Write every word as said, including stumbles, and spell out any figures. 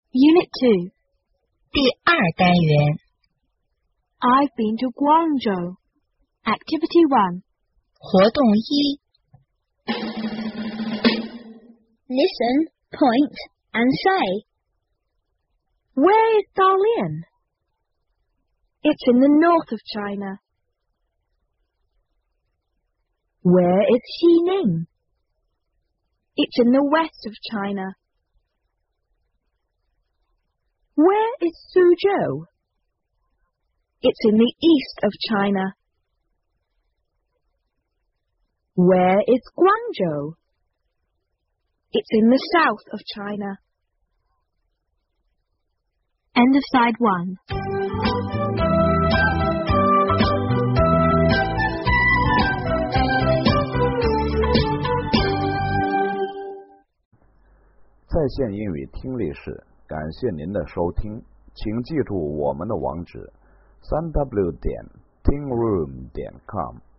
Unit two. 第二单元 I've been to Guangzhou. Activity one. 活动一 Listen, point, and say. Where is Dalian? It's in the north of China. Where is Xining? It's in the west of China. Where is Suzhou? It's in the east of China. Where is Guangzhou? It's in the south of China. End of side one. 在线英语听力室，感谢您的收听，请记住我们的网址：三 w 点 tingroom 点 com。